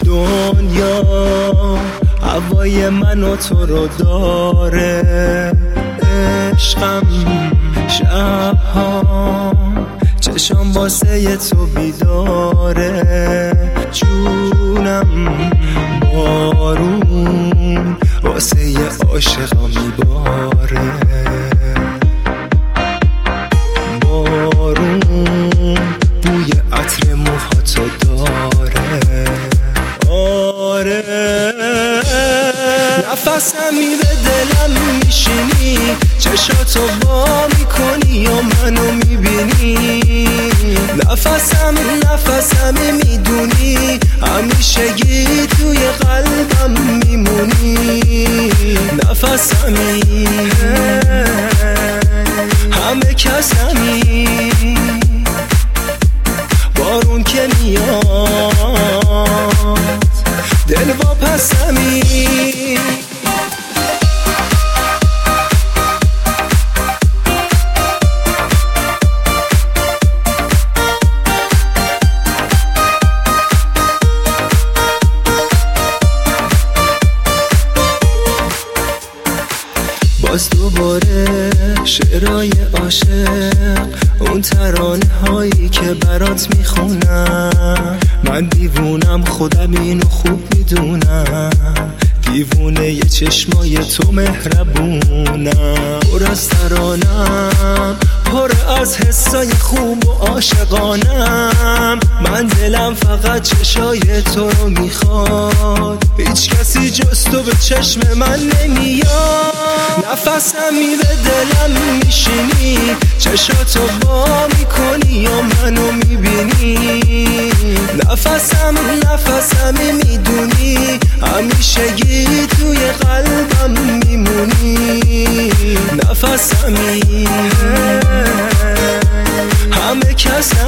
دنیا هوای من و تو رو داره، عشقم شبها چشم واسه تو بیداره، جونم بارون واسه عاشقا میباره، بارون بوی عطر موهاتو داره. آره نفسم میره دلم میشینی، چشاتو با میکنی و منو میبینی، نفسم میدونی همیشگی توی قلبم میمونی، نفسمی همه کسمی، بارون که میاد دل واپسمی. باز دوباره شعرهای عاشق، اون ترانه هایی که برات میخونم، من دیوونم خودم اینو خوب میدونم، دیوونه یه چشمای تو مهربونم، پر از ترانم پر از حسای خوب و عاشقانم، من دلم فقط چشای تو رو میخواد، هیچ کسی جز تو به چشم من نمیاد، نفسم میره دلم میشینی، چشاتو با میکنی و منو میبینی، نفسم میدونی همیشگی توی قلبم میمونی، نفسمی همه کسم